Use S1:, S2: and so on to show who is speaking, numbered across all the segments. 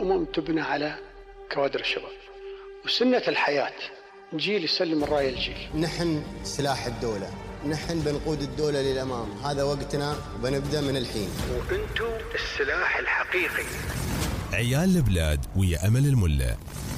S1: الأمم تبنى على كوادر الشباب، وسنة الحياة جيل يسلم الراية الجيل.
S2: نحن سلاح الدولة، نحن بنقود الدولة للأمام، هذا وقتنا وبنبدأ من الحين.
S1: وأنتم السلاح الحقيقي.
S3: عيال البلاد ويا أمل الملا.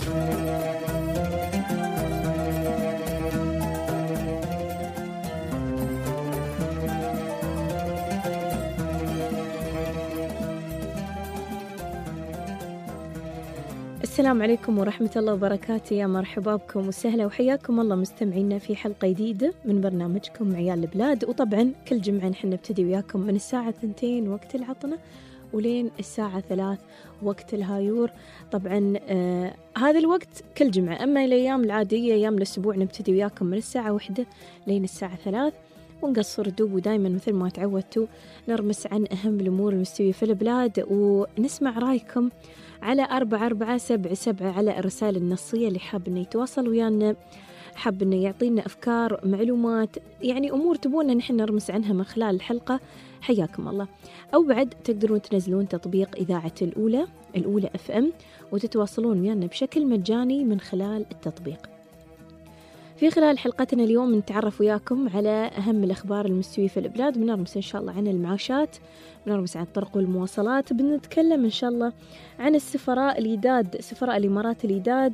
S4: السلام عليكم ورحمة الله وبركاته، يا مرحبا بكم وسهلا وحياكم الله مستمعينا في حلقة جديدة من برنامجكم عيال البلاد. وطبعا كل جمعة نحن نبتدي وياكم من الساعة 2 وقت العطنة ولين الساعة 3 وقت الهايور. طبعا هذا الوقت كل جمعة، أما الأيام العادية أيام الأسبوع نبتدي وياكم من الساعة 1 لين الساعة 3 ونقصر دوب. ودايما مثل ما تعودتوا نرمس عن أهم الأمور المستوية في البلاد ونسمع رأيكم على 4477 على الرسائل النصية اللي حاب إنه يتواصل ويانا، حاب إنه يعطينا أفكار معلومات، يعني أمور تبونا نحن نرمس عنها من خلال الحلقة. حياكم الله. أو بعد تقدرون تنزلون تطبيق إذاعة الأولى FM وتتواصلون ويانا بشكل مجاني من خلال التطبيق. في خلال حلقتنا اليوم نتعرف وياكم على أهم الأخبار المستوية في البلاد، بنرمس إن شاء الله عن المعاشات، بنرمس عن الطرق والمواصلات، بنتكلم إن شاء الله عن السفراء الجداد، سفراء الإمارات الجداد،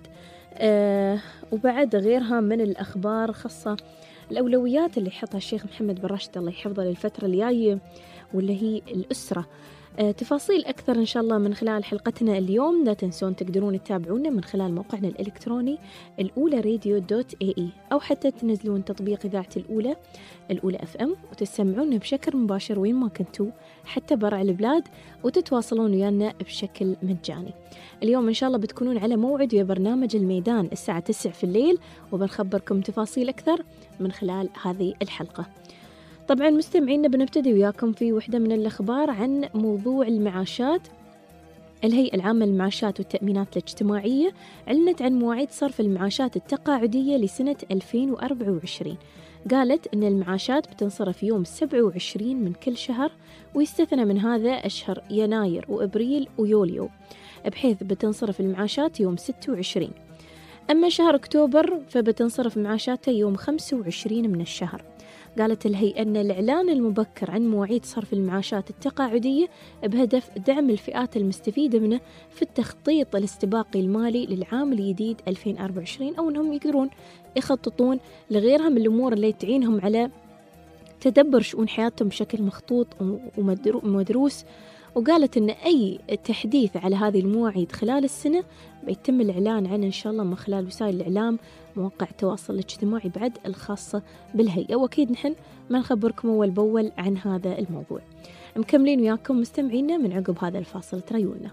S4: وبعد غيرها من الأخبار خاصة الأولويات اللي يحطها الشيخ محمد بن راشد الله يحفظه للفترة الجاية واللي هي الأسرة. تفاصيل أكثر إن شاء الله من خلال حلقتنا اليوم. لا تنسون تقدرون تتابعونا من خلال موقعنا الإلكتروني الأولى-radio.ae أو حتى تنزلون تطبيق إذاعة الأولى FM وتسمعونا بشكل مباشر وين ما كنتوا حتى برا البلاد وتتواصلون ويانا بشكل مجاني. اليوم إن شاء الله بتكونون على موعد ويا برنامج الميدان الساعة 9 في الليل وبنخبركم تفاصيل أكثر من خلال هذه الحلقة. طبعا مستمعينا بنبتدي وياكم في وحدة من الأخبار عن موضوع المعاشات. الهيئة العامة للمعاشات والتأمينات الاجتماعية أعلنت عن مواعيد صرف المعاشات التقاعدية لسنة 2024. قالت أن المعاشات بتنصرف يوم 27 من كل شهر ويستثنى من هذا أشهر يناير وأبريل ويوليو، بحيث بتنصرف المعاشات يوم 26. أما شهر أكتوبر فبتنصرف معاشاته يوم 25 من الشهر. قالت الهيئة أن الإعلان المبكر عن مواعيد صرف المعاشات التقاعدية بهدف دعم الفئات المستفيدة منه في التخطيط الاستباقي المالي للعام الجديد 2024، أو أنهم يقدرون يخططون لغيرها من الأمور اللي تعينهم على تدبر شؤون حياتهم بشكل مخطوط ومدروس. وقالت أن أي تحديث على هذه المواعيد خلال السنة بيتم الإعلان عنه إن شاء الله من خلال وسائل الإعلام، مواقع التواصل الاجتماعي بعد الخاصة بالهيئة، وأكيد نحن ما نخبركم أول بأول عن هذا الموضوع. مكملين وياكم مستمعينا من عقب هذا الفاصل، تريونا.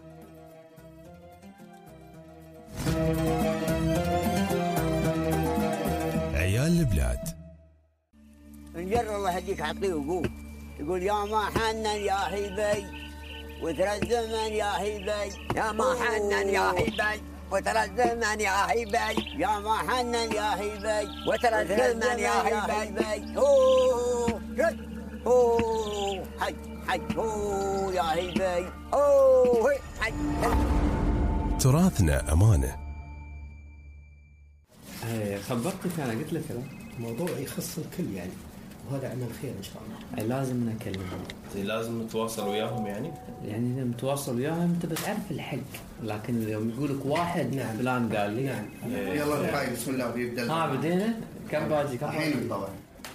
S3: عيال البلاد.
S5: نجر الله يهديك عقلي وقوم، يقول يا ما حنن يا هيبي وترى الزمن يا هيبي، يا ما حنن يا هيبي وترى الزمن يا هيبي، يا ما حنن يا هيبي وترى الزمن يا هيبي. اوه اوه حي حي اوه يا هيبي اوه حي.
S3: تراثنا أمانة.
S6: خبرتك أنا قلت لك
S7: الموضوع يخص الكل يعني، وهذا عمل خير إن شاء الله.
S6: لازم نكلمهم،
S8: لازم نتواصل وياهم يعني
S6: نتواصل وياهم. أنت بتعرف الحق، لكن يوم يقولك واحد
S7: نعم.
S6: فلان قال لي
S7: نعم.
S2: يلا نقايد بسم الله ويبدأ.
S6: بدينا. كم باجي؟ كم
S2: الحين طبعا.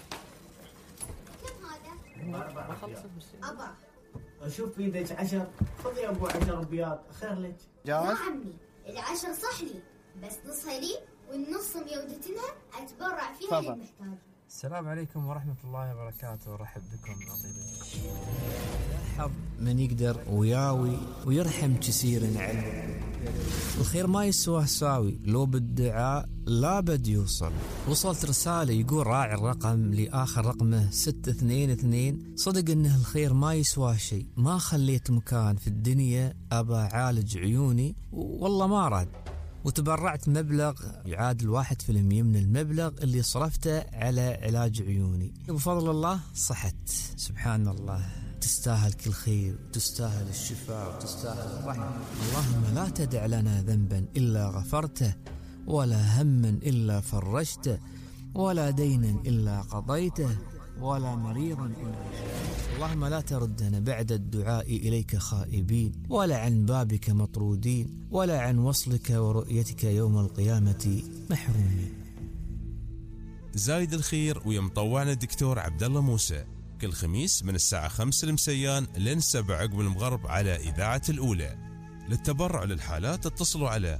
S9: أبا أشوف في ذيك 10، خذ يا أبو 10 ربيات خير لك.
S2: جاهز؟
S10: ما عمي ال10 صح لي، بس نصها لي والنص ميودتنا أتبرع فيها اللي محتاج.
S11: السلام عليكم ورحمة الله وبركاته، رحب بكم أطيبتي. حظ من يقدر وياوي ويرحم كثير علم. الخير ما يسواه ساوي، لو بالدعاء لا بد يوصل. وصلت رسالة يقول راعي الرقم لآخر رقمه 622، صدق انه الخير ما يسواه شيء، ما خليت مكان في الدنيا أبا عالج عيوني والله ما راد، وتبرعت مبلغ يعادل 1% من المبلغ اللي صرفته على علاج عيوني، وبفضل الله صحت. سبحان الله، تستاهل كل خير، وتستاهل الشفاء، وتستاهل الرحمة. اللهم لا تدع لنا ذنبا إلا غفرته، ولا هما إلا فرجته، ولا دينا إلا قضيته، ولا مريضا إلا شفيته. اللهم لا تردنا بعد الدعاء إليك خائبين، ولا عن بابك مطرودين، ولا عن وصلك ورؤيتك يوم القيامة محرومين.
S3: زايد الخير ويا مطوعنا الدكتور عبد الله موسى كل خميس من الساعة 5 المسيان لين 7 عقب المغرب على إذاعة الأولى. للتبرع للحالات اتصلوا على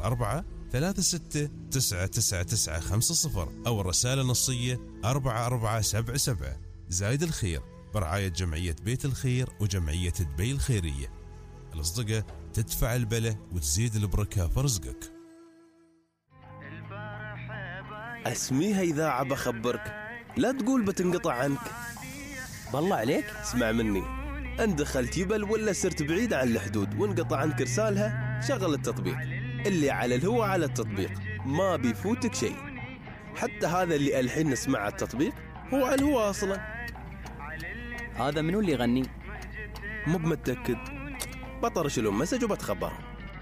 S3: 0436999950 أو الرسالة النصية 4477. زايد الخير برعاية جمعية بيت الخير وجمعية دبي الخيرية. الأصدقاء تدفع البلة وتزيد البركة في رزقك.
S8: اسميها إذاعة بخبرك، لا تقول بتنقطع عنك. بالله عليك اسمع مني، ان دخلت يبل ولا صرت بعيد عن الحدود وانقطع عنك رسالها، شغل التطبيق. اللي على الهوا على التطبيق، ما بيفوتك شيء. حتى هذا اللي الحين نسمع على التطبيق هو على الهوا اصلا.
S12: هذا منو اللي يغني؟
S8: مو بمتأكد، بطرش لهم مسج وبتخبرهم.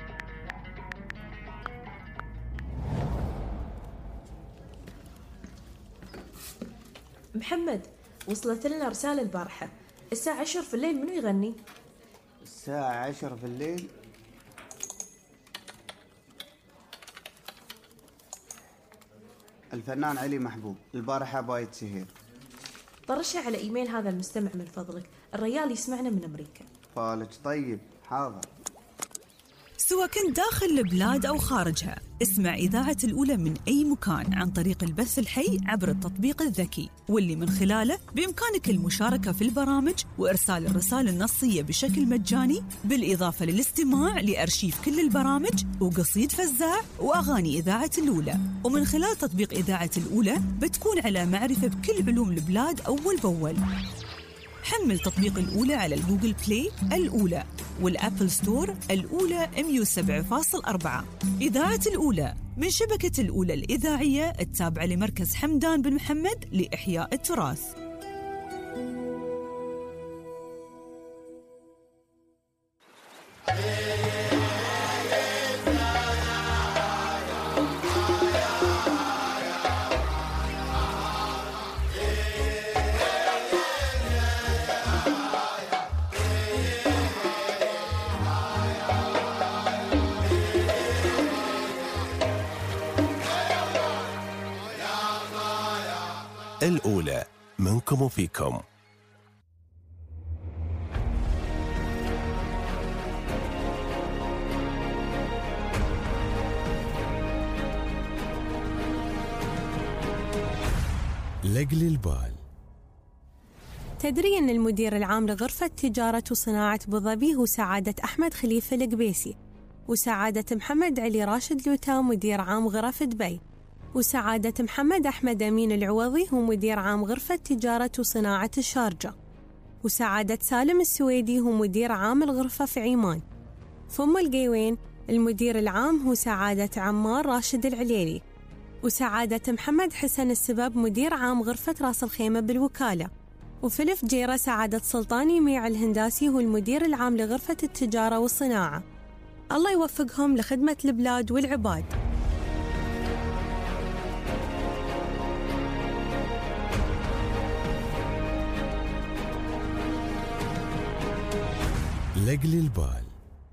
S4: محمد، وصلت لنا رسالة البارحة الساعة 10 في الليل، منو يغني؟
S2: الساعة 10 في الليل؟ الفنان علي محبوب، البارحة بايت سهير.
S4: طرشها على إيميل هذا المستمع من فضلك، الريال يسمعنا من أمريكا.
S2: فالك طيب، حاضر.
S13: سواء كنت داخل البلاد أو خارجها، اسمع إذاعة الأولى من أي مكان عن طريق البث الحي عبر التطبيق الذكي، واللي من خلاله بإمكانك المشاركة في البرامج وإرسال الرسائل النصية بشكل مجاني، بالإضافة للاستماع لأرشيف كل البرامج وقصيد فزاع وأغاني إذاعة الأولى. ومن خلال تطبيق إذاعة الأولى بتكون على معرفة بكل علوم البلاد أول بأول. حمل تطبيق الأولى على الجوجل بلاي الأولى والأبل ستور الأولى 107.4. إذاعة الأولى من شبكة الأولى الإذاعية التابعة لمركز حمدان بن محمد لإحياء التراث.
S3: الأولى منكم وفيكم. لقل البال.
S14: تدري أن المدير العام لغرفة تجارة وصناعة أبوظبي هو سعادة أحمد خليفة القبيسي، وسعادة محمد علي راشد لوتا مدير عام غرف دبي، وسعادة محمد أحمد أمين العوضي هو مدير عام غرفة تجارة وصناعة الشارجة، وسعادة سالم السويدي هو مدير عام الغرفة في عمان. ثم القيوين المدير العام هو سعادة عمار راشد العليلي، وسعادة محمد حسن السبب مدير عام غرفة راس الخيمة بالوكالة. وفي الفجيرة سعادة سلطاني ميع الهنداسي هو المدير العام لغرفة التجارة والصناعة. الله يوفقهم لخدمة البلاد والعباد.
S3: لقل البال.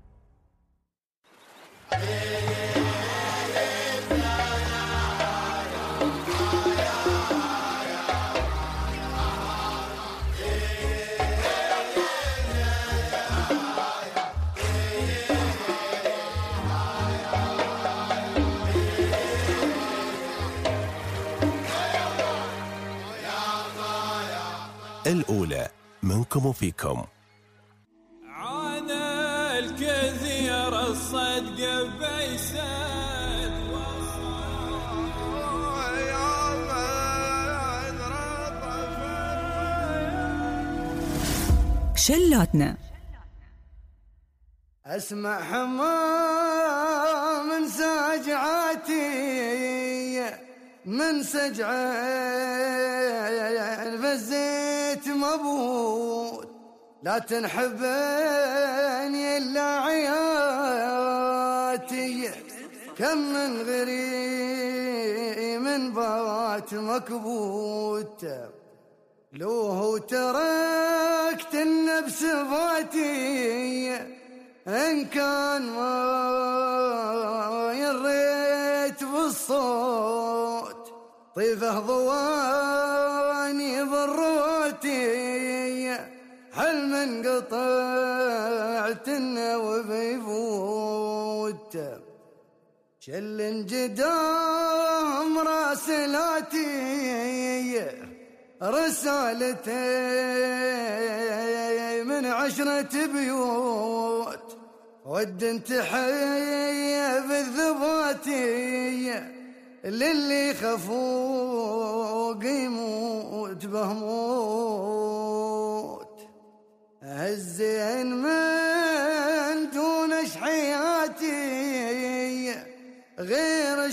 S3: الأولى منكم وفيكم.
S15: عانى الكثير الصدق بيسد
S13: شلاتنا.
S16: اسمع حمام من سجعتي من سجع الفزيت مبوت لا تنحبني إلا عياتي، كم من غريم بات مكبوت، لو هو تركت النفس فاتي، إن كان ما يريت بالصوت، طيفه ضواني ضروتي، حل من قطعت النوب يفوت، شل جدام راسلاتي، رسالتي من 10 بيوت، ود تحية بالذباتي، للي خفوق يموت بهموت، الزين من دونش حياتي، غير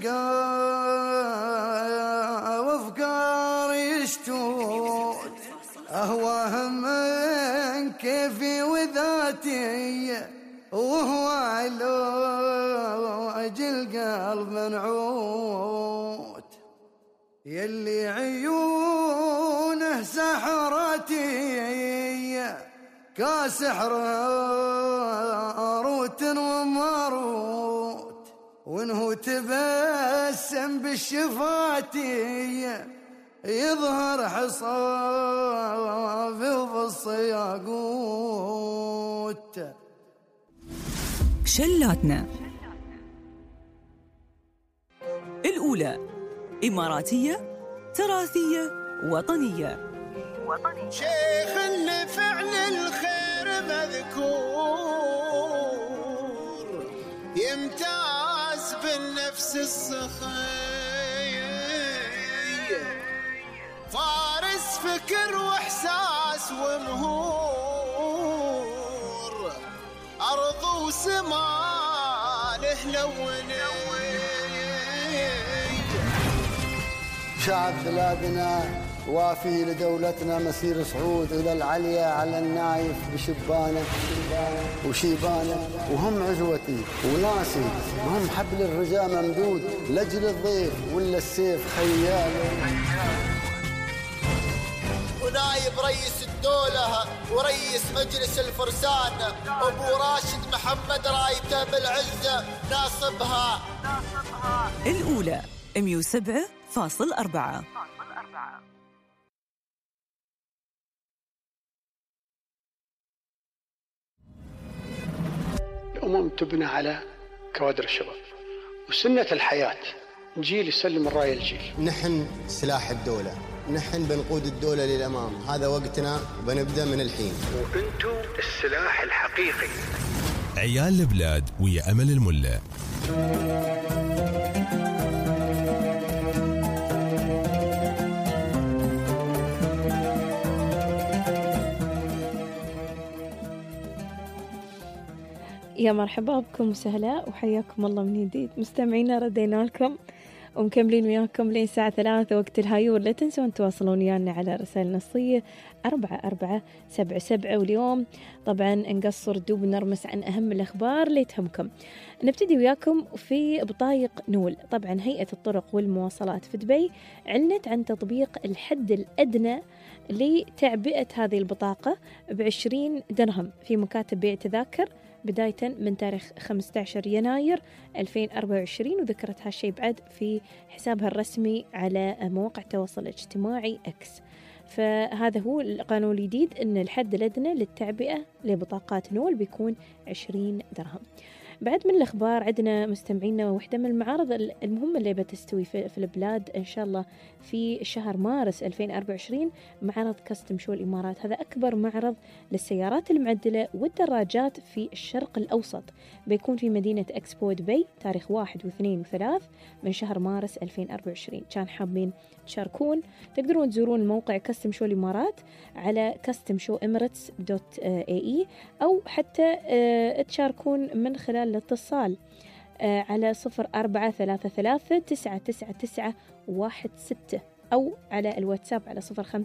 S16: الشقاء وافكار يشتوت، اهواه من كيفي وذاتي، وهو علاج القلب منعوت، يلي عيونه سحراتي، كاسحر هاروت وماروت، وانه تبسم بالشفاتي، يظهر حصافي وبالصياقوت.
S13: شلاتنا الأولى إماراتية تراثية وطنية.
S17: شيخ اللي فعل الخير مذكور، يمتاز بالنفس السخية، فارس فكر واحساس ومهور، ارض وسما له لوني.
S18: شعب بلادنا وافي لدولتنا مسير صعود إلى العليا، على النايف بشبانه وشيبانه، وهم عزوتي وناسي، وهم حبل الرجاء ممدود، لجل الضيف ولا السيف خيال.
S17: ونايب رئيس الدولة ورئيس مجلس الفرسان، أبو راشد محمد رايته بالعزة ناصبها.
S13: الأولى 107.4.
S1: الأمم تبنى على كوادر الشباب، وسنة الحياة جيل يسلم الراية الجيل.
S2: نحن سلاح الدولة، نحن بنقود الدولة للأمام، هذا وقتنا وبنبدأ من الحين.
S1: وأنتم السلاح الحقيقي.
S3: عيال البلاد ويا أمل الملا.
S4: يا مرحبا بكم وسهلا وحياكم الله من جديد مستمعينا، ردينا لكم ومكملين وياكم لين الساعة 3 وقت الهايور. لا تنسون تواصلون ويانا على رسائل نصية 4477. واليوم طبعا نقصر دوب نرمس عن أهم الأخبار اللي تهمكم. نبتدي وياكم في بطايق نول. طبعا هيئة الطرق والمواصلات في دبي أعلنت عن تطبيق الحد الأدنى لتعبئة هذه البطاقة ب20 درهم في مكاتب بيع تذاكر بداية من تاريخ 15 يناير 2024. وذكرت هالشيء بعد في حسابها الرسمي على مواقع التواصل الاجتماعي إكس. فهذا هو القانون الجديد، أن الحد الأدنى للتعبئة لبطاقات نول بيكون 20 درهم. بعد من الأخبار عندنا مستمعينا واحدة من المعارض المهمة اللي بتستوي في البلاد إن شاء الله في شهر مارس 2024، معرض كاستم شو الإمارات. هذا أكبر معرض للسيارات المعدلة والدراجات في الشرق الأوسط، بيكون في مدينة إكسبو دبي تاريخ 1 و2 و3 من شهر مارس 2024. كان حابين تشاركون تقدرون تزورون الموقع كاستم شو الإمارات على customshow.emirates.ae، أو حتى تشاركون من خلال الاتصال على 0433 999 16 أو على الواتساب على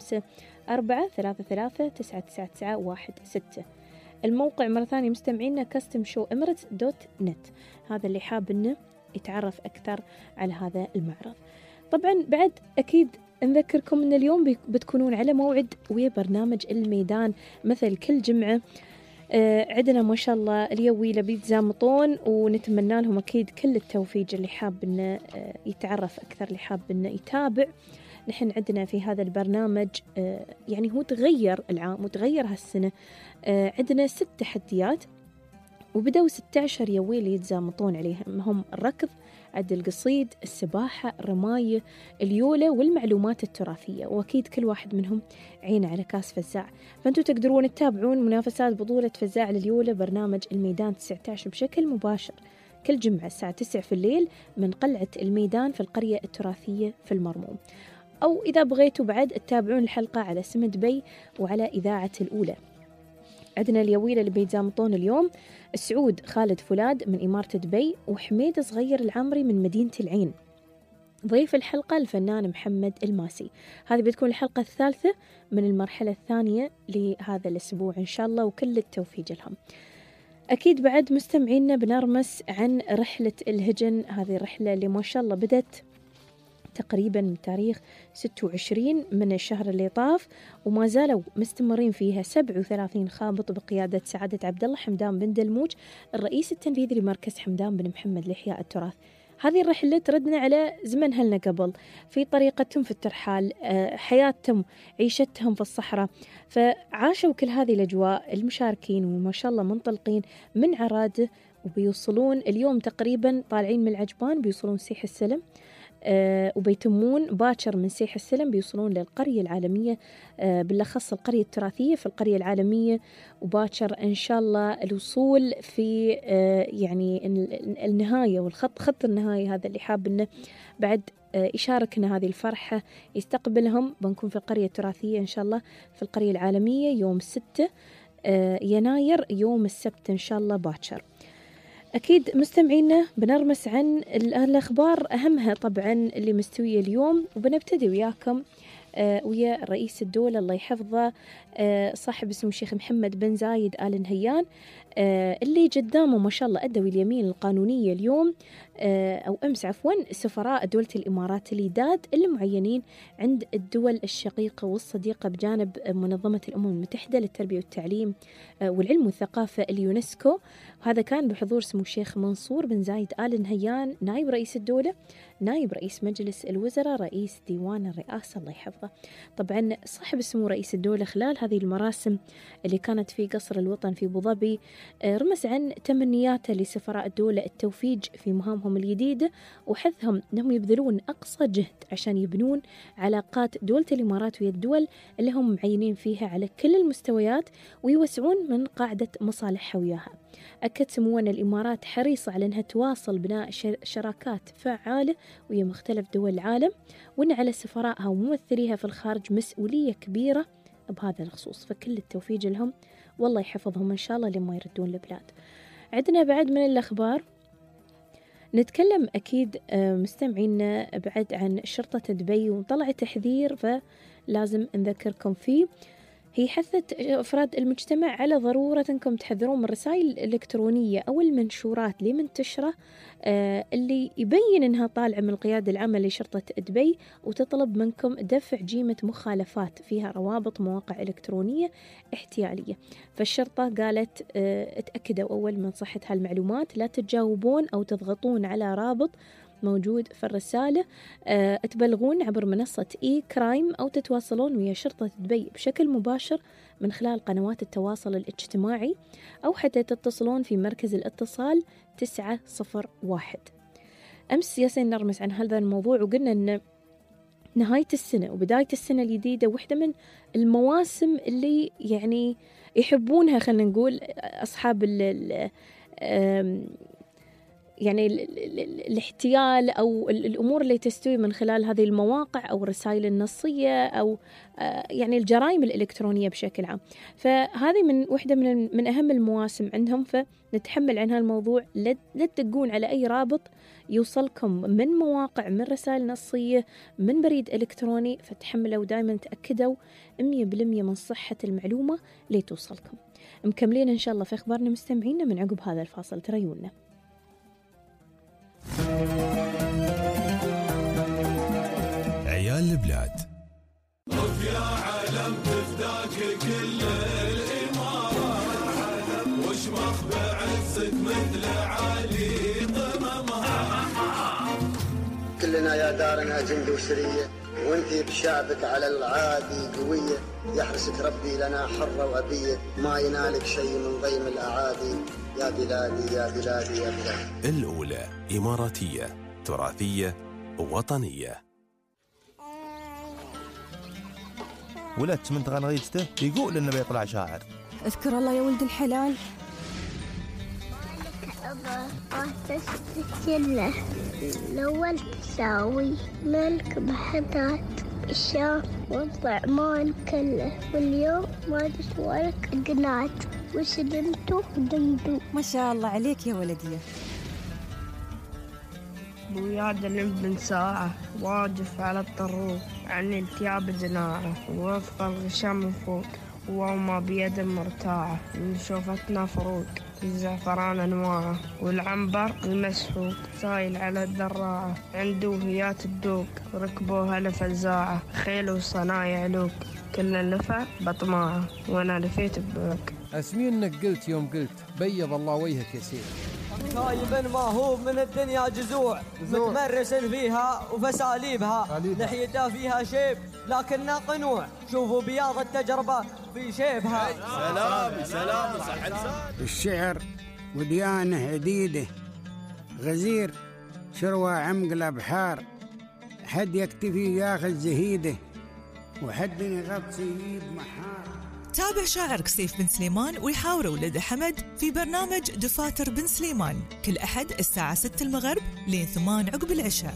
S4: 0543399916. الموقع مرة ثانية مستمعينا customshowemirates.net. هذا اللي حاب إنه يتعرف أكثر على هذا المعرض. طبعا بعد أكيد نذكركم أن اليوم بتكونون على موعد ويا برنامج الميدان مثل كل جمعة. عندنا ما شاء الله اليويلة بيتزامطون، ونتمنى لهم أكيد كل التوفيق. اللي حاب إنه يتعرف أكثر، اللي حاب إنه يتابع، نحن عندنا في هذا البرنامج يعني هو تغير العام وتغير هالسنة. عندنا 6 تحديات، وبدأوا 16 يويل يتزامطون عليهم، هم الركض، عد القصيد، السباحة، الرماية، اليولة والمعلومات التراثية، وأكيد كل واحد منهم عين على كاس فزاع. فأنتوا تقدرون تتابعون منافسات بطولة فزاع لليولة برنامج الميدان 19 بشكل مباشر كل جمعة الساعة 9 في الليل من قلعة الميدان في القرية التراثية في المرموم. أو إذا بغيتوا بعد تتابعون الحلقة على سمد بي وعلى إذاعة الأولى. عندنا اليويلة اللي بيتزامطون اليوم السعود خالد فولاد من إمارة دبي، وحميد صغير العمري من مدينة العين. ضيف الحلقة الفنان محمد الماسي. هذه بتكون الحلقة الثالثة من المرحلة الثانية لهذا الأسبوع إن شاء الله، وكل التوفيق لهم. أكيد بعد مستمعينا بنرمس عن رحلة الهجن. هذه الرحلة اللي ما شاء الله بدت تقريبا من تاريخ 26 من الشهر اللي طاف، وما زالوا مستمرين فيها 37 خابط بقيادة سعادة عبد الله حمدان بن دلموج الرئيس التنفيذي لمركز حمدان بن محمد لإحياء التراث. هذه الرحلة تردنا على زمن هلنا قبل، في طريقتهم في الترحال، حياتهم، عيشتهم في الصحراء، فعاشوا كل هذه الأجواء المشاركين، وما شاء الله منطلقين من عرادة وبيوصلون اليوم تقريبا طالعين من العجبان بيوصلون سيح السلم، وبيتمون باكر من سيح السلم بيوصلون للقرية العالمية، بالأخص القرية التراثية في القرية العالمية، وباكر إن شاء الله الوصول في يعني النهاية خط النهاية. هذا اللي حاب إنه بعد يشاركنا هذه الفرحة يستقبلهم. بنكون في القرية التراثية إن شاء الله في القرية العالمية يوم 6 يناير يوم السبت إن شاء الله باكر. أكيد مستمعينا بنرمس عن الأخبار أهمها طبعا اللي مستوية اليوم، وبنبتدي وياكم ويا رئيس الدولة الله يحفظه صاحب اسمه الشيخ محمد بن زايد آل نهيان، اللي قدامه ما شاء الله أدوا اليمين القانونية اليوم أو أمس عفوا سفراء دولة الإمارات الجداد المعينين عند الدول الشقيقة والصديقة بجانب منظمة الأمم المتحدة للتربية والتعليم والعلم والثقافة اليونسكو. وهذا كان بحضور سمو الشيخ منصور بن زايد آل نهيان نائب رئيس الدولة، نائب رئيس مجلس الوزراء، رئيس ديوان الرئاسة الله يحفظه. طبعا صاحب سمو رئيس الدولة خلال هذه المراسم اللي كانت في قصر الوطن في أبو ظبي رمز عن تمنياته لسفراء الدولة التوفيق في مهامهم الجديدة، وحثهم أنهم يبذلون أقصى جهد عشان يبنون علاقات دولة الإمارات ويا الدول اللي هم معينين فيها على كل المستويات، ويوسعون من قاعدة مصالحها وياها. أكد سمو أن الإمارات حريصة على أنها تواصل بناء شراكات فعالة ويا مختلف دول العالم، وأن على سفرائها وممثليها في الخارج مسؤولية كبيرة بهذا الخصوص، فكل التوفيق لهم والله يحفظهم إن شاء الله لما يردون البلاد. عندنا بعد من الأخبار نتكلم أكيد مستمعين بعد عن شرطة دبي، وطلع تحذير فلازم نذكركم فيه. هي حثت أفراد المجتمع على ضرورة أنكم تحذرون من الرسائل الإلكترونية أو المنشورات اللي منتشرة اللي يبين أنها طالعة من القيادة العامة لشرطة دبي، وتطلب منكم دفع جيمة مخالفات فيها روابط مواقع إلكترونية احتيالية. فالشرطة قالت اتأكدوا أول من صحة هالمعلومات، لا تتجاوبون أو تضغطون على رابط موجود في الرسالة، تبلغون عبر منصة إي كرايم أو تتواصلون ويا شرطة دبي بشكل مباشر من خلال قنوات التواصل الاجتماعي، أو حتى تتصلون في مركز الاتصال 901. أمس ياسين نرمس عن هذا الموضوع وقلنا أن نهاية السنة وبداية السنة الجديدة واحدة من المواسم اللي يعني يحبونها، خلينا نقول أصحاب يعني الاحتيال أو الأمور اللي تستوي من خلال هذه المواقع أو الرسائل النصية أو يعني الجرائم الإلكترونية بشكل عام. فهذه من واحدة من أهم المواسم عندهم، فنتحمل عن هالموضوع. لا تدقون على أي رابط يوصلكم من مواقع، من رسائل نصية، من بريد إلكتروني، فتحملوا دائما تأكدوا 100% من صحة المعلومة اللي توصلكم. مكملين إن شاء الله في أخبارنا مستمعينا من عقب هذا الفاصل، تريونا.
S3: عيال البلاد.
S15: يا عالم تفداك كل الإمارات، وش مخبع عزك مثل علي قممها.
S18: كلنا يا دارنا جند وسرية، وانتي بشعبك على العادي قوية. يحرسك ربي لنا حرة وأبية، ما ينالك شيء من ضيم الأعادي. يا بلادي يا بلادي يا بلادي.
S3: الأولى إماراتية تراثية وطنية.
S19: ولدت من تغنغيجته يقول إنه بيطلع شاعر.
S14: اذكر الله يا ولد الحلال.
S10: تستكله الأول تساوي ملك بحثات الشام والضعمان كله، واليوم ما تسوالك قنات وسلمتو دمدو.
S14: ما شاء الله عليك يا ولدي.
S20: بوياد الابن ساعة واقف على الطروق، عن التياب جناعة ووفق الغشام فوق، وما بيد مرتاعة من شوفتنا فروق. الزعفران انواعه والعنبر المسحوق، سايل على الدراعة عنده هيات الدوق، ركبوها لفزاعة خيل وصنايع لوك، كل اللفة بطماعة وانا لفيت ببوك.
S21: اسمي انك قلت يوم قلت بيض الله وجهك يا سيدي.
S22: خايب ما هو من الدنيا جزوع، متمرس فيها وفساليبها، لحيته فيها شيب لكنها قنوع، شوفوا بياض التجربة في شيبها.
S23: سلام صح لسان.
S24: الشعر وديانه عديده، غزير شروى عمق بحار، حد يكتفي ياخذ زهيده، وحد يغطي يجيب محار.
S13: تابع شاعر كسيف بن سليمان ويحاور ولد حمد في برنامج دفاتر بن سليمان كل أحد الساعة 6 المغرب لين 8 عقب العشاء.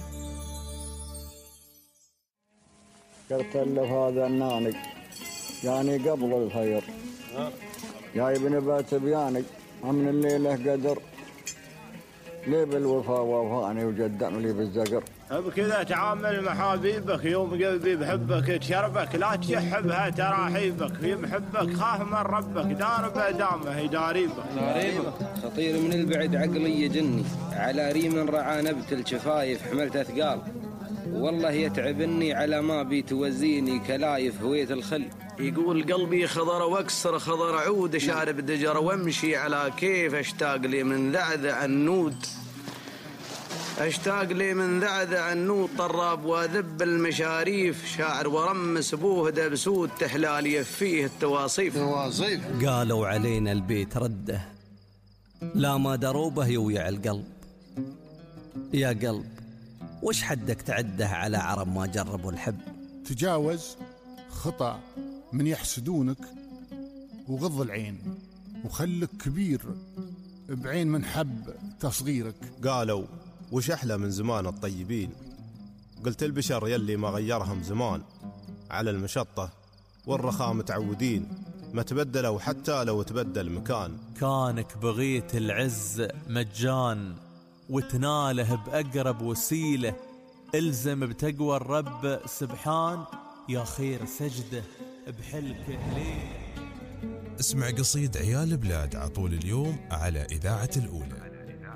S25: قلت له هذا النانق يعني قبل الخير، يا ابن بات بيانق من الليلة قدر، لي بالوفا وفاني وجدعني لي بالزقر.
S23: بكذا تعامل مع حبيبك، يوم قلبي بحبك تشربك، لا تشحبها تراحيبك، في محبك خاف من ربك، دار بدامه يداريبك.
S26: خطير من البعد عقلي جني، على ريم رعى نبت الشفايف حملت أثقال، والله يتعبني على ما بيتوزيني كلايف هوية الخل.
S27: يقول قلبي خضر واكسر خضر عود، شارب دجر وامشي على كيف، اشتاق لي من لعذ عنود، اشتاق لي من ذعذع عنود، طراب واذب المشاريف، شاعر ورمس بوه دبسود، تحلال فيه التواصيف.
S28: قالوا علينا البيت رده، لا ما دروبه يويع القلب. يا قلب وش حدك تعده على عرب ما جربوا الحب.
S29: تجاوز خطأ من يحسدونك، وغض العين وخلك كبير بعين من حب تصغيرك.
S19: قالوا وش أحلى من زمان الطيبين، قلت البشر يلي ما غيرهم زمان، على المشطة والرخاء متعودين، ما تبدلوا حتى لو تبدل مكان.
S30: كانك بغيت العز مجان، وتناله بأقرب وسيلة، الزم بتقوى الرب سبحان، يا خير سجده بحلك ليلة.
S3: اسمع قصيد عيال بلاد عطول اليوم على إذاعة الأولى.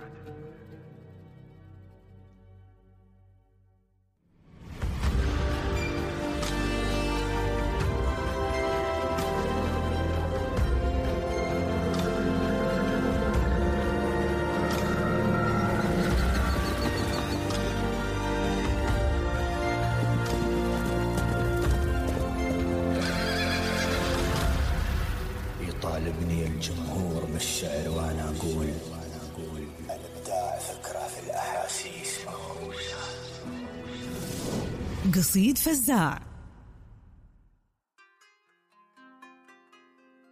S31: يطالبني الجمهور بالشعر وانا اقول الابداع فكره في الاحاسيس مهووسه.
S13: قصيد فزاع.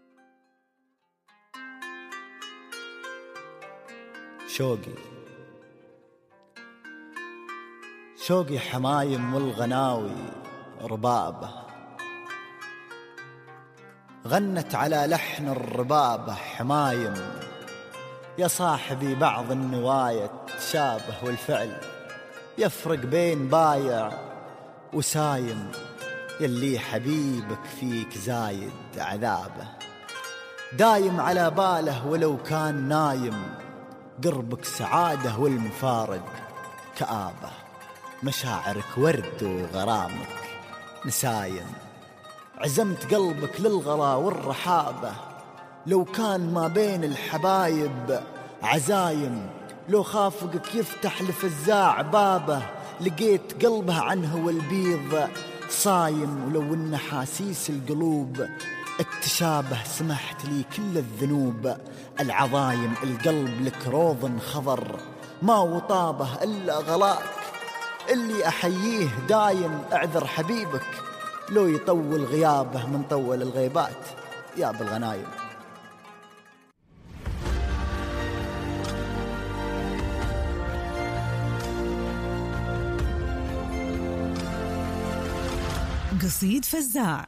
S28: شوقي
S31: شوقي حمايم والغناوي ربابة، غنت على لحن الربابة حمايم. يا صاحبي بعض النوايا تشابه، والفعل يفرق بين بايع وسايم. يلي حبيبك فيك زايد عذابه، دايم على باله ولو كان نايم. قربك سعادة والمفارق كآبة، مشاعرك ورد وغرامك نسايم. عزمت قلبك للغلا والرحابة، لو كان ما بين الحبايب عزايم. لو خافقك يفتح لفزاع بابه، لقيت قلبه عنه والبيض صايم. ولو ان حاسيس القلوب التشابه، سمحت لي كل الذنوب العظايم. القلب لك روض خضر ما وطابه إلا غلاك، اللي أحييه دايم. اعذر حبيبك لو يطول غيابه، من طول الغيبات يا بالغنايم.
S13: قصيد فزاع.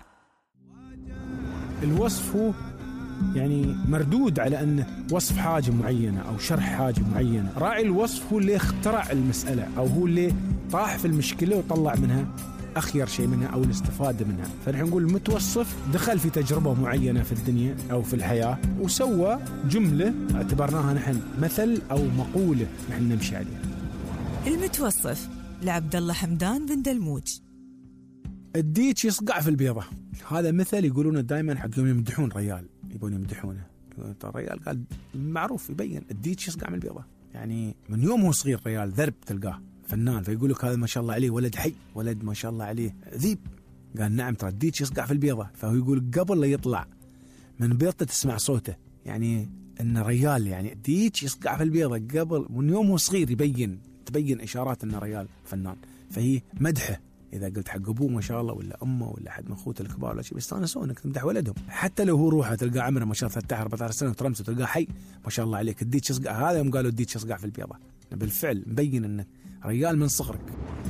S1: الوصف هو يعني مردود على أنه وصف حاجة معينة أو شرح حاجة معينة. راعي الوصف هو اللي اخترع المسألة، أو هو اللي طاح في المشكلة وطلع منها أخير شيء منها أو الاستفادة منها. فنحن نقول المتوصف دخل في تجربة معينة في الدنيا أو في الحياة وسوى جملة اعتبرناها نحن مثل أو مقولة نحن نمشي عليها.
S13: المتوصف لعبد الله حمدان بن دلموج.
S1: الديك يصقع في البيضة، هذا مثل يقولونه دائما حق يمدحون ريال، يبون يمدحونه. الريال قال معروف يبين الديك يصقع من البيضة، يعني من يوم هو صغير ريال ذرب تلقاه فنان، فيقول لك هذا ما شاء الله عليه ولد حي، ولد ما شاء الله عليه ذيب. قال نعم ترى الديك يصقع في البيضة. فهو يقول قبل لا يطلع من بيضته تسمع صوته، يعني ان ريال يعني الديك يصقع في البيضة قبل من يوم هو صغير، تبين اشارات ان ريال فنان. فهي مدحه، إذا قلت حق أبوه ما شاء الله ولا أمه ولا أحد من أخوته الكبار ولا شيء بيستانسون إنك تمدح ولدهم، حتى لو هو روحه تلقى عمره ما شاء الله 13-14 سنة وترمسه تلقاه حي ما شاء الله عليك. الديك يصقع، هذا يوم قالوا الديك يصقع في البيضة بالفعل مبين إنك ريال من صغرك.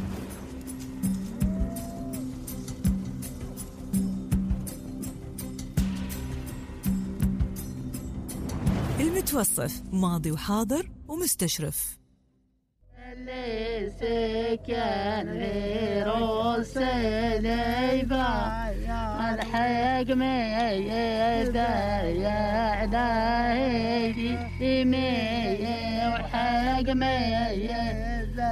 S13: المتوصف ماضي وحاضر ومستشرف.
S2: اللي سكن روس ليبا الحق ميدا يعداهي مي وحق ميدا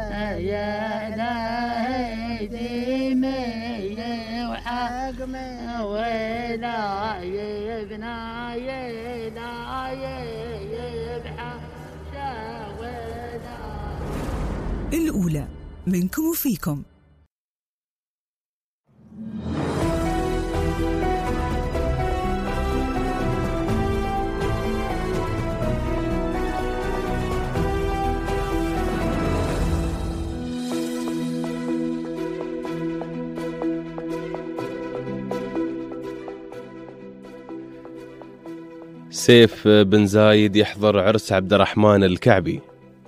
S2: يعداهي مي وحق مي ولا يبنا يلا يبحى
S13: الأولى منكم وفيكم.
S5: سيف بن زايد يحضر عرس عبد الرحمن الكعبي.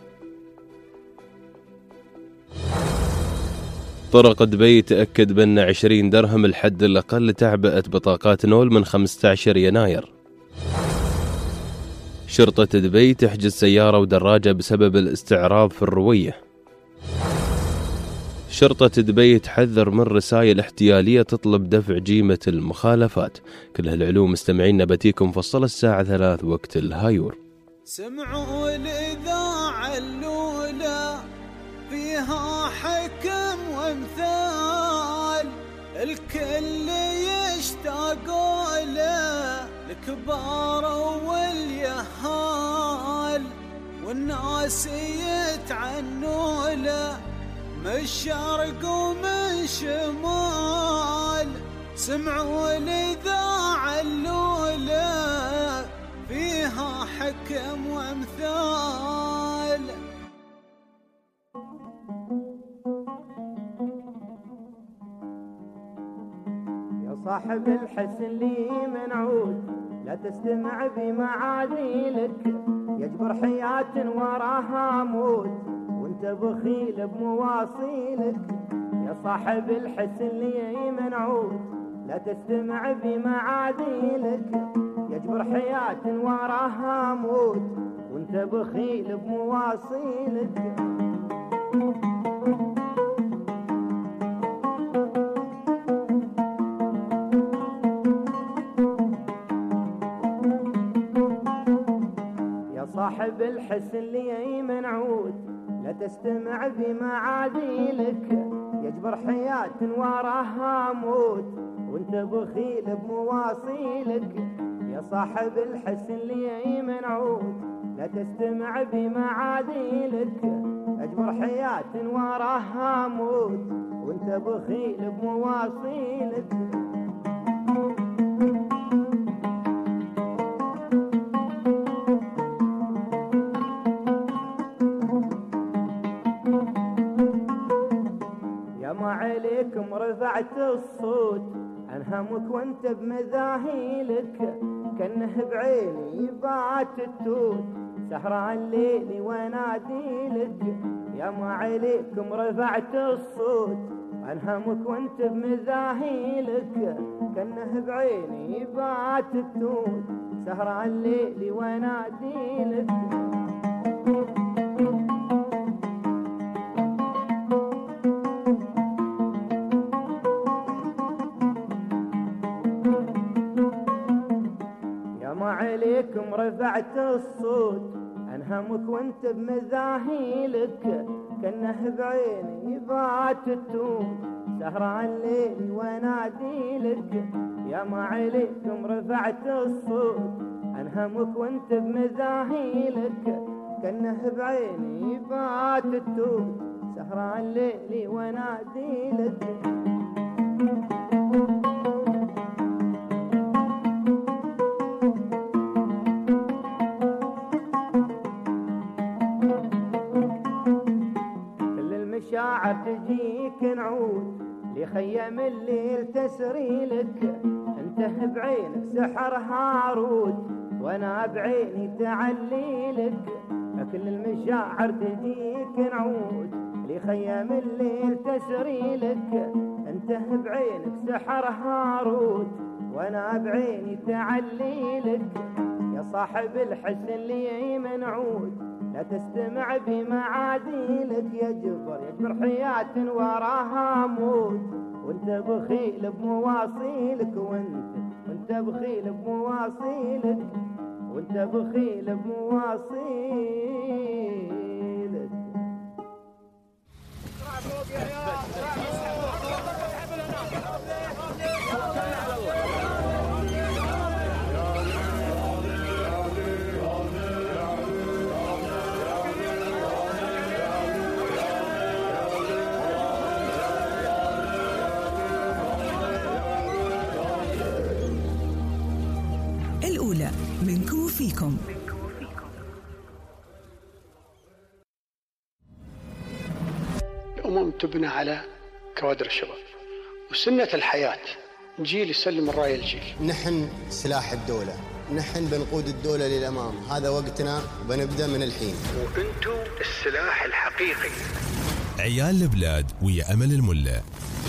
S5: طرق دبي تأكد بأن 20 درهم الحد الأقل لتعبئة بطاقات نول من 15 يناير. شرطة دبي تحجز سيارة ودراجة بسبب الاستعراض في الروية. شرطة دبي تحذر من رسائل احتيالية تطلب دفع جيمة المخالفات. كل هالعلوم مستمعين بتيكم فصل الساعة 3 وقت الهايور.
S6: سمعوا الإذاعة الأولى فيها حكم وامثال، الكل يشتاق له الكبار واليهال، والناس يتعنوا له من الشرق ومن شمال. سمعوا الإذاعة الأولى فيها حكم وامثال.
S7: صاحب الحسن لي منعود لا تستمع بمعاذيلك، يجبر حياة وراها موت وانت وانت بخيل بمواصيلك. يا صاحب الحس اللي منعود لا تستمع بمعاديلك، يجبر حياة وراها موت وانت بخيل بمواصيلك. يا صاحب الحس اللي منعود لا تستمع بمعاديلك، يجبر حياة وراها موت وانت بخيل بمواصيلك. يا صاحب الحس اللي منعود لا تستمع بمعاديلك، اجبر حياة وراها موت وانت بخيل بمواصيلك. يا ما عليكم رفعت الصوت عن همك وانت بمذاهيلك، كانه بعيني بات التوت سهران الليل واناديلك. يا ما عليكم رفعت الصوت عن همك وانت بمذاهيلك، كانه بعيني بات التوت سهران الليل واناديلك. عليكم رفعت الصوت عن همك وانت بمذاهيلك، كانه بعيني بات التوت سهران الليل واناديلك. يا ما عليكم رفعت الصوت عن همك وانت بمذاهيلك، كانه بعيني بات التوت سهران الليل واناديلك. شاعر تجيك نعود لخيم الليل تسريلك، انت بعينك سحر هارود وانا بعيني تعليلك. كل المشاعر تجيك نعود لخيم الليل تسريلك، انت بعينك سحر هارود وانا بعيني تعليلك. يا صاحب الحس اللي منعود لا تستمع بمعاديلك، يجبر حياة وراها موت وانت بخيل بمواصيلك. وانت بخيل بمواصيلك، وانت بخيل بمواصيلك.
S13: الأولى منكم وفيكم.
S4: الأمم تبنى على كوادر الشباب، وسنة الحياة جيل يسلم الراية الجيل.
S19: نحن سلاح الدولة، نحن بنقود الدولة للأمام، هذا وقتنا وبنبدأ من الحين.
S4: وأنتم السلاح الحقيقي.
S3: عيال البلاد ويا أمل الملا.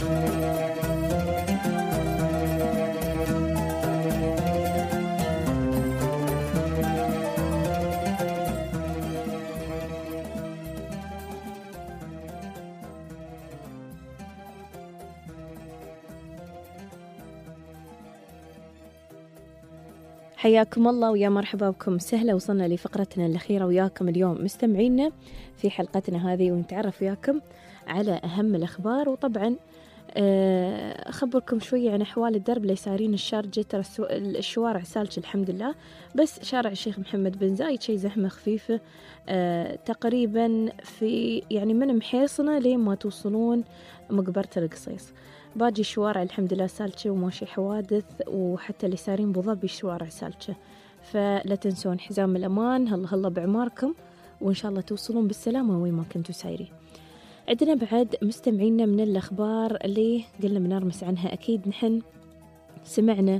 S8: حياكم الله ويا مرحبا بكم. سهلة وصلنا لفقرتنا الأخيرة وياكم اليوم مستمعينا في حلقتنا هذه، ونتعرف وياكم على أهم الأخبار. وطبعا أخبركم شوية عن أحوال الدرب اللي صايرين الشارجة. ترى الشوارع سالجة الحمد لله، بس شارع الشيخ محمد بن زايد شيء زحمة خفيفة تقريبا في يعني من محيصنة لين ما توصلون مقبرة القصيص. باقي الشوارع الحمد لله سالجة وماشي حوادث، وحتى اللي سارين بوظبي الشوارع سالجة. فلا تنسون حزام الأمان، هلا بعماركم، وإن شاء الله توصلون بالسلامة وين ما كنتوا سايرين. عندنا بعد مستمعينا من الأخبار اللي قلنا بنرمس عنها. أكيد نحن سمعنا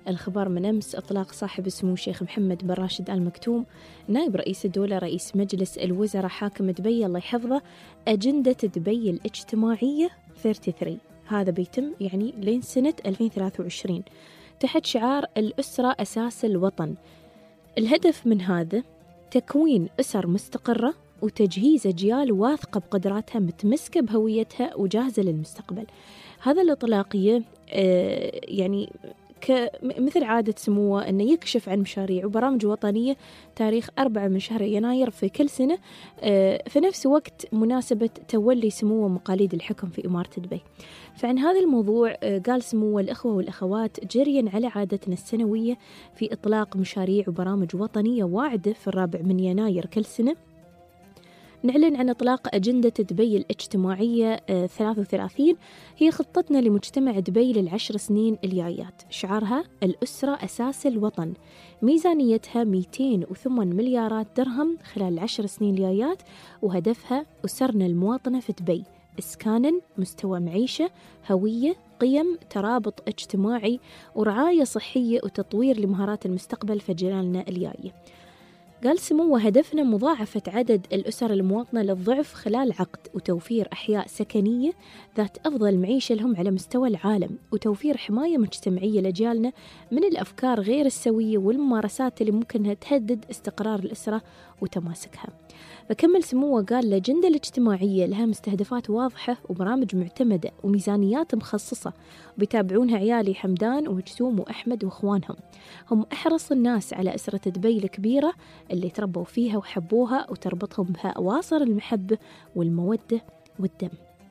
S8: الخبر من أمس إطلاق صاحب السمو الشيخ محمد بن راشد آل مكتوم نائب رئيس الدولة رئيس مجلس الوزراء حاكم دبي الله يحفظه أجندة دبي الاجتماعية 33. هذا بيتم يعني لين سنة 2023 تحت شعار الأسرة أساس الوطن. الهدف من هذا تكوين أسر مستقرة وتجهيز أجيال واثقة بقدراتها متمسكة بهويتها وجاهزة للمستقبل. هذا الإطلاقية يعني مثل عادة سموه أنه يكشف عن مشاريع وبرامج وطنية تاريخ 4 من شهر يناير في كل سنة في نفس وقت مناسبة تولي سموه مقاليد الحكم في إمارة دبي. فعن هذا الموضوع قال سموه الأخوة والأخوات جريا على عادتنا السنوية في إطلاق مشاريع وبرامج وطنية واعدة في 4 من يناير كل سنة نعلن عن إطلاق أجندة دبي الاجتماعية 33. هي خطتنا لمجتمع دبي لل10 سنين الجايات. شعارها الأسرة أساس الوطن. ميزانيتها 208 مليارات درهم خلال 10 سنين الجايات، وهدفها أسرنا المواطنة في دبي، إسكانا، مستوى معيشة، هوية، قيم، ترابط اجتماعي، ورعاية صحية وتطوير لمهارات المستقبل في جيلنا الجاية. قال سموه هدفنا مضاعفة عدد الأسر المواطنة للضعف خلال عقد، وتوفير أحياء سكنية ذات أفضل معيشة لهم على مستوى العالم، وتوفير حماية مجتمعية لأجيالنا من الأفكار غير السوية والممارسات اللي ممكنها تهدد استقرار الأسرة وتماسكها. فكمل سموه قال الأجندة الاجتماعية لها مستهدفات واضحة وبرامج معتمدة وميزانيات مخصصة، وبيتابعونها عيالي حمدان وجسوم وأحمد وإخوانهم. هم أحرص الناس على أسرة دبي الكبيرة اللي تربوا فيها وحبوها وتربطهم بها أواصر المحبة والمودة والدم.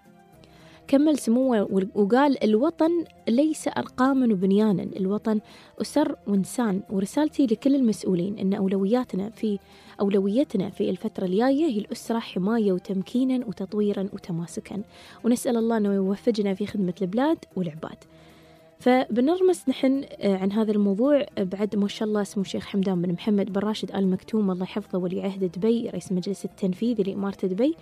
S8: كمل سموه وقال الوطن ليس أرقاما وبنيانا، الوطن أسر وإنسان. ورسالتي لكل المسؤولين إن أولويتنا في الفترة الجاية هي الأسرة، حماية وتمكينا وتطويرا وتماسكا، ونسأل الله أنه يوفقنا في خدمة البلاد والعباد. فبنرمس نحن عن هذا الموضوع بعد ما شاء الله اسمه الشيخ حمدان بن محمد بن راشد آل مكتوم الله يحفظه ولي عهد دبي رئيس مجلس التنفيذي لإمارة دبي،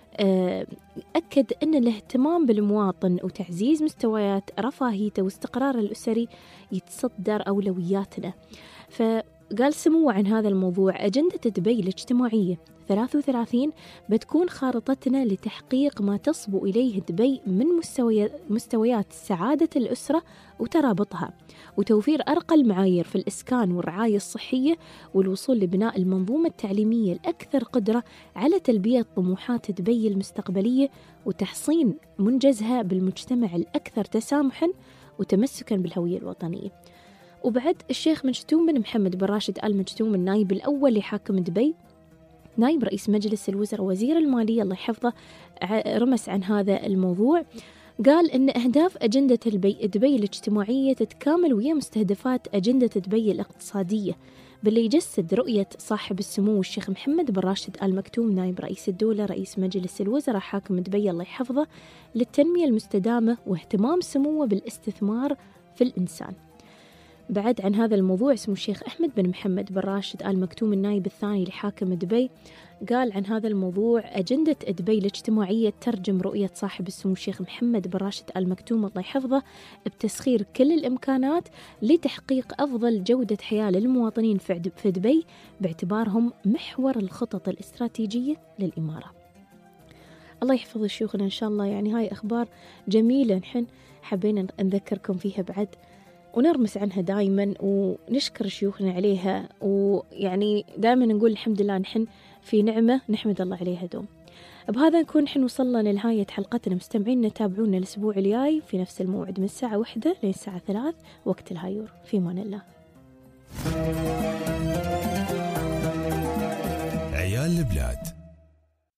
S8: أكد أن الاهتمام بالمواطن وتعزيز مستويات رفاهيته واستقرار الأسري يتصدر أولوياتنا. فقال سموه عن هذا الموضوع أجندة دبي الاجتماعية 33 بتكون خارطتنا لتحقيق ما تصبو إليه دبي من مستويات سعادة الأسرة وترابطها، وتوفير أرقى المعايير في الإسكان والرعاية الصحية، والوصول لبناء المنظومة التعليمية الأكثر قدرة على تلبية طموحات دبي المستقبلية، وتحصين منجزها بالمجتمع الأكثر تسامحا وتمسكا بالهوية الوطنية. وبعد الشيخ مجتوم بن محمد بن راشد آل مكتوم النائب الأول لحاكم دبي نائب رئيس مجلس الوزراء وزير المالية الله يحفظه رمس عن هذا الموضوع. قال إن أهداف أجندة دبي الاجتماعية تتكامل ويا مستهدفات أجندة دبي الاقتصادية، باللي يجسد رؤية صاحب السمو الشيخ محمد بن راشد آل مكتوم نائب رئيس الدولة رئيس مجلس الوزراء حاكم دبي الله يحفظه للتنمية المستدامة واهتمام سموه بالاستثمار في الإنسان. بعد عن هذا الموضوع اسمه الشيخ أحمد بن محمد بن راشد آل مكتوم النائب الثاني لحاكم دبي قال عن هذا الموضوع أجندة دبي الاجتماعية ترجم رؤية صاحب السمو الشيخ محمد بن راشد آل مكتوم الله يحفظه بتسخير كل الإمكانات لتحقيق أفضل جودة حياة للمواطنين في دبي باعتبارهم محور الخطط الاستراتيجية للإمارة. الله يحفظ شيوخنا إن شاء الله. يعني هاي أخبار جميلة نحن حبينا نذكركم فيها بعد ونرمس عنها دائما ونشكر شيوخنا عليها، ويعني دائما نقول الحمد لله نحن في نعمة نحمد الله عليها دوم. بهذا نكون نحن وصلنا لنهاية حلقتنا. مستمعين تابعونا الأسبوع الجاي في نفس الموعد من الساعة 1 للساعة 3 وقت الهايور. في أمان الله.
S3: عيال البلاد.